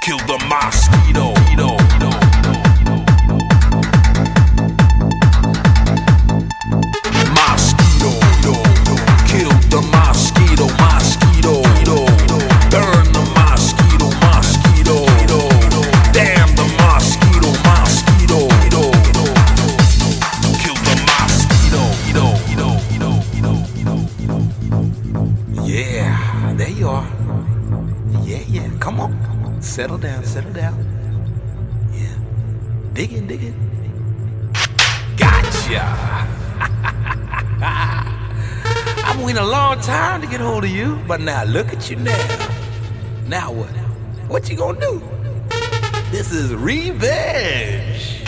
Kill the mosquito. Mosquito. Kill the mosquito. Mosquito. Burn the mosquito. Mosquito. Damn the mosquito. Mosquito. Kill the mosquito. Yeah, there you are. Yeah, come on. Settle down. Yeah. Dig in. Gotcha. I've waited a long time to get hold of you, but now look at you now. Now what? What you gonna do? This is revenge.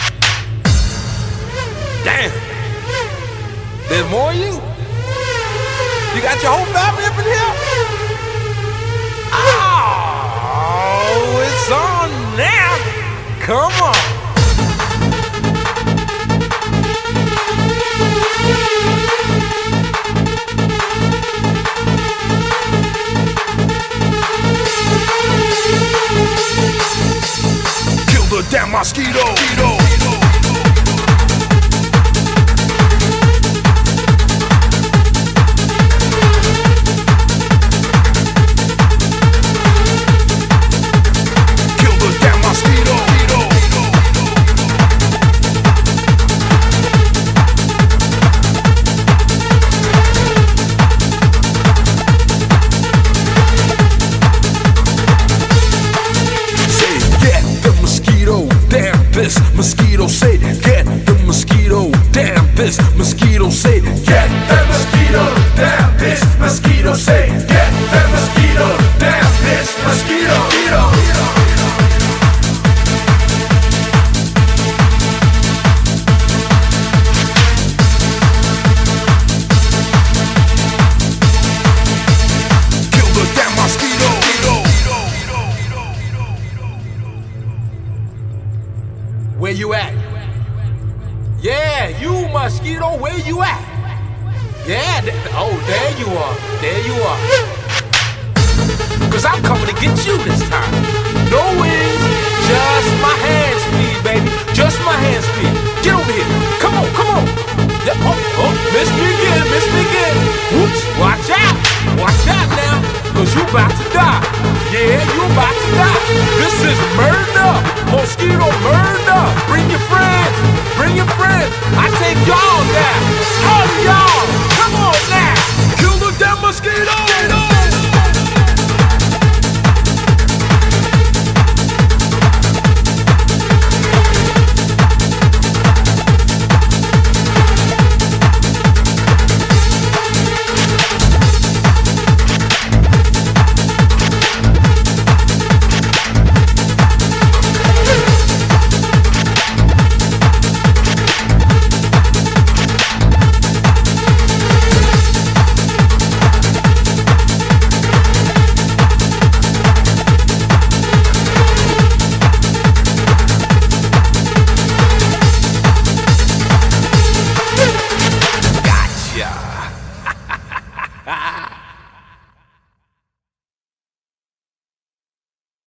Damn. There's more of you? You got your whole family up in here? Oh, it's on now. Come on. Kill the damn mosquito. Mosquito say, get the mosquito, damn this mosquito say, get the mosquito, damn this mosquito say, get the mosquito, damn this mosquito. Kill the damn mosquito. Where you at? Yeah, you mosquito, where you at? Yeah, there you are. Cause I'm coming to get you this time. No wings, just my hand speed, baby. Just my hand speed. Get over here. Come on. Yep. Oh, miss me again.